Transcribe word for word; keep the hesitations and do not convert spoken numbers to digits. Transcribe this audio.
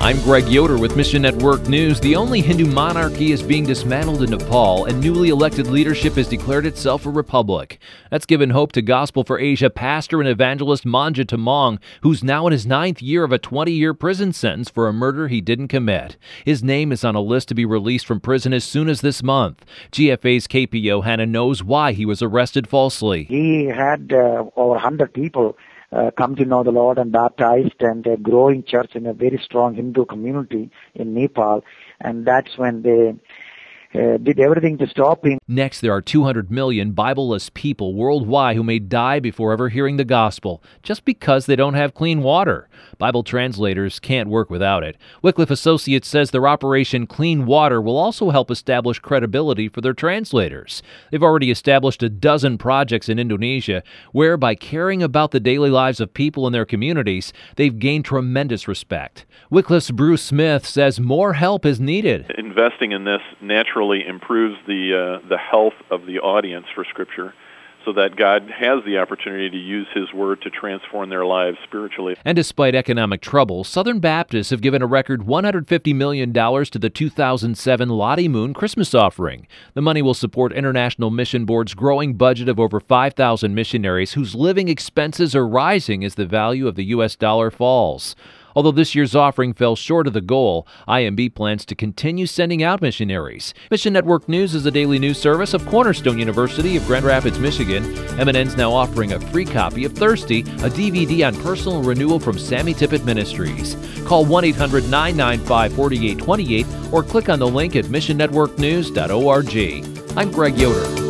I'm Greg Yoder with Mission Network News. The only Hindu monarchy is being dismantled in Nepal, and newly elected leadership has declared itself a republic. That's given hope to Gospel for Asia pastor and evangelist Manja Tamong, who's now in his ninth year of a twenty-year prison sentence for a murder he didn't commit. His name is on a list to be released from prison as soon as this month. G F A's K P Yohanna knows why he was arrested falsely. He had uh, over one hundred people Uh, come to know the Lord and baptized, and a growing church in a very strong Hindu community in Nepal, and that's when they uh, did everything to stop him. Next, there are two hundred million Bible-less people worldwide who may die before ever hearing the gospel, just because they don't have clean water. Bible translators can't work without it. Wycliffe Associates says their Operation Clean Water will also help establish credibility for their translators. They've already established a dozen projects in Indonesia where, by caring about the daily lives of people in their communities, they've gained tremendous respect. Wycliffe's Bruce Smith says more help is needed. Investing in this naturally improves the uh, the health of the audience for Scripture, so that God has the opportunity to use His Word to transform their lives spiritually. And despite economic trouble, Southern Baptists have given a record one hundred fifty million dollars to the two thousand seven Lottie Moon Christmas offering. The money will support International Mission Board's growing budget of over five thousand missionaries whose living expenses are rising as the value of the U S dollar falls. Although this year's offering fell short of the goal, I M B plans to continue sending out missionaries. Mission Network News is a daily news service of Cornerstone University of Grand Rapids, Michigan. M N N's now offering a free copy of Thirsty, a D V D on personal renewal from Sammy Tippett Ministries. Call one eight hundred nine nine five four eight two eight or click on the link at mission network news dot org. I'm Greg Yoder.